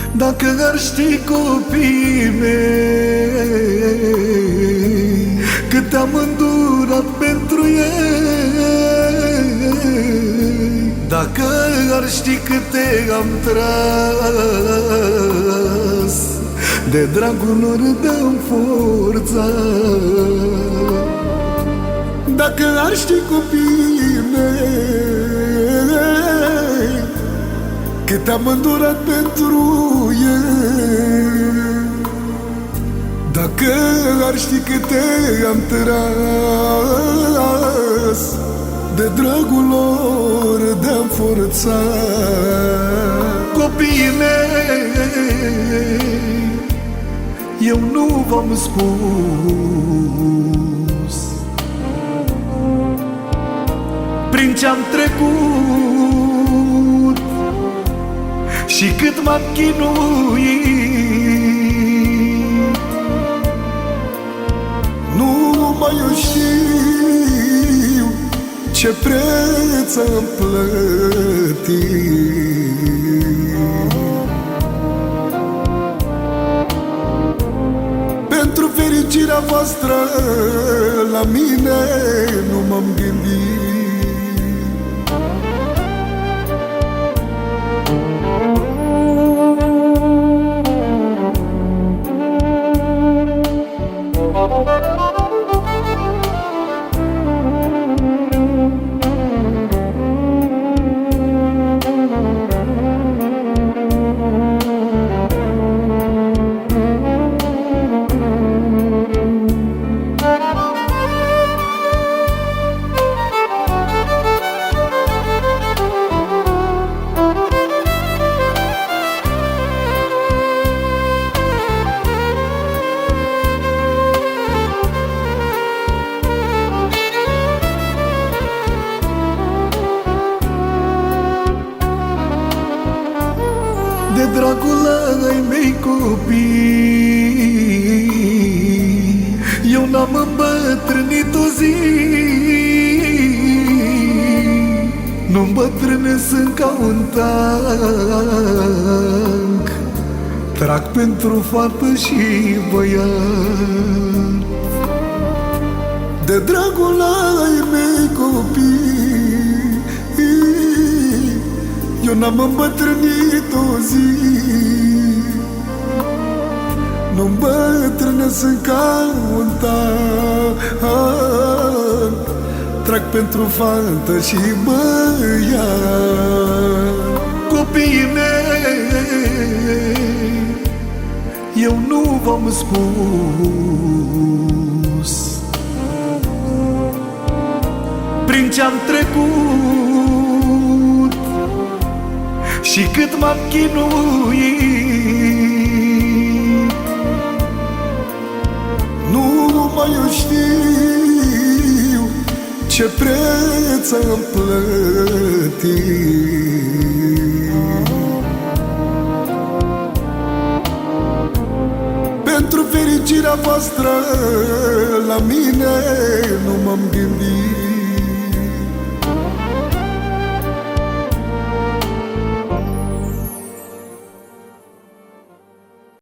Dacă ar ști copiii mei cât am îndurat pentru ei, dacă ar ști câte am tras, de dragul lor dăm forța. Dacă ar ști copiii mei cât am îndurat pentru ei, dacă ar ști câte am tras, de dragul lor dăm forța. Copiii mei, eu nu v-am spus prin ce-am trecut și cât m-am chinuit. Numai eu știu ce preț am plătit pentru fericirea voastră. La mine nu m-am gândit. De dragul ai mei copii, eu n-am îmbătrânit o zi. Nu îmbătrânesc ca un tank, trag pentru fată și băiat. De dragul ai mei copii, eu n-am îmbătrânit o zi. Nu îmbătrânesc ca un tank, trag pentru fată și băiat. Copiii mei, eu nu v-am spus prin ce-am trecut și cât m-am chinuit. Numai eu știu ce preț am plătit pentru fericirea voastră. La mine nu m-am gândit.